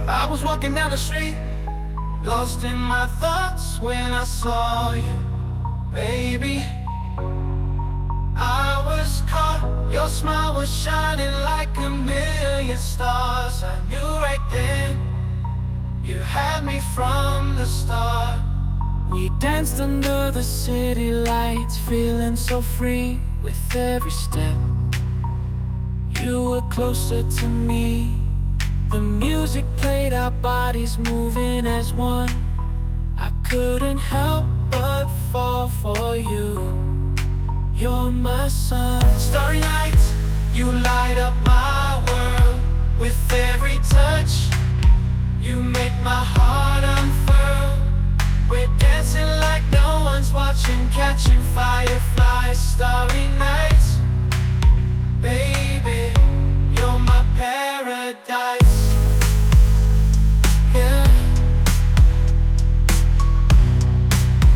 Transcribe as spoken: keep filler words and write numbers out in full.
I was walking down the street, lost in my thoughts when I saw you, baby. I was caught, your smile was shining like a million stars. I knew right then, you had me from the start. We danced under the city lights, feeling so free with every step. You were closer to me. The music played, our bodies moving as one. I couldn't help but fall for you. You're my sun. Starry nights, you light up my world. With every touch, you make my heart unfurl. We're dancing like no one's watching, catching fireflies. Starry night.